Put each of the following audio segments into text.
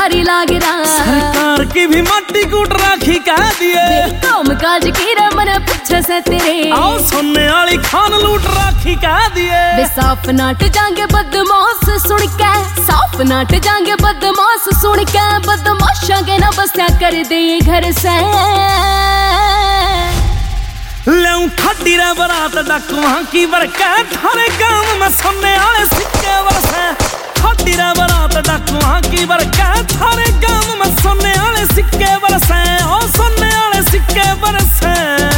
भारी लाग रहा। सरकार की भी माटी कूट राखी कह दिए, काम काज की रमन पीछे से तेरे। आओ सुनने वाली खान लूट राखी कह दिए। साफ नाट जाएंगे बदमाश सुन के, साफ नाट जाएंगे बदमाश सुन के, बदमाशा के ना बस्या कर दे घर से। लेऊं ठाडी रे बरात डाकुआ की बरका, थारे गांव में सुनने वाले सिक्के बरसे। ठाडी रे बरात डाकुआ की बरका, थारे गांव में सुनने वाले सिक्के बरसे। ओ सुनने वाले सिक्के बरसे।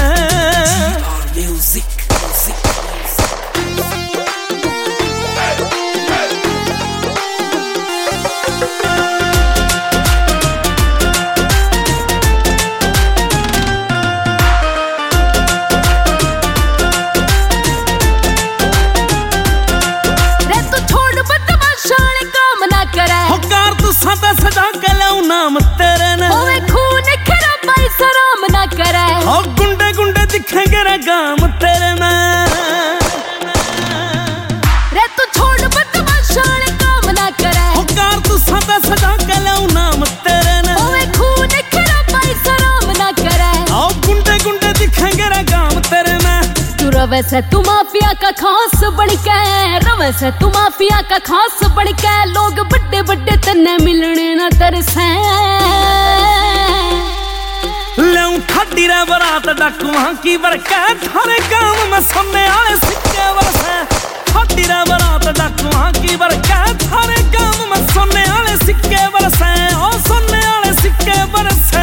सदा सजा के लऊं नाम तेरे ने, ओए खून खरा पाई सराम ना करे। ओ गुंडे गुंडे दिखेंगे रे गाम तेरे में। रे तू छोड़ बदमाशान काम ना करे। ओ कार तू सदा सजा के लऊं नाम तेरे ने, ओए खून खरा पाई सराम ना करे। ओ गुंडे गुंडे दिखेंगे रे गाम तेरे में। तू रवे से तू माफिया का खास बन के, रवे से तू माफिया का खास बन के, लोग बड़े बड़े तन्ने मिलने न तरसे। लेऊं ठाडी रे बरात डाकुआ की बरका, थारे गांव में सुनने वाले सिक्के बरसे। ठाडी रे बरात डाकुआ की बरका, थारे गांव में सुनने वाले सिक्के बरसे। ओ सुनने वाले सिक्के बरसे।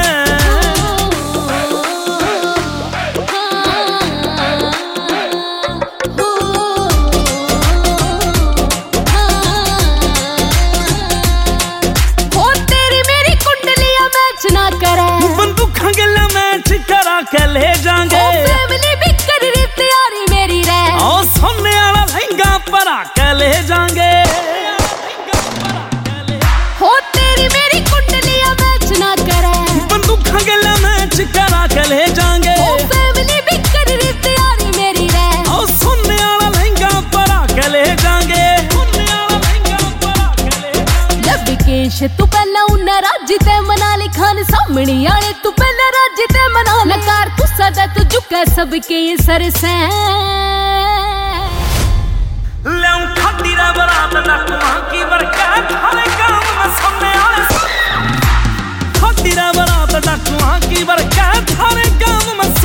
के ले जाएंगे, फैमिली भी कर रही तैयारी मेरी रे। ओ सोने वाला लहंगा परा के ले जाएंगे। हो तेरी मेरी कुंडलियां मैच ना करे, बंदूक गला मैच करा के ले जाएंगे। ओ फैमिली भी कर रही तैयारी मेरी रे। ओ सोने वाला लहंगा परा के ले जाएंगे। सोने वाला लहंगा परा के ले जाएंगे। लविकेश तू पहला उन्ना राजी ते मनाली खान सामणी आले, तू पहला राजी ते मना नकार तू सदा तू झुका सबके सर से। लेऊं ठाडी रे बरात डाकुआ की बरका, थारे गांव में सुनने वाले। ठाडी रे बरात डाकुआ की बरका, थारे गांव में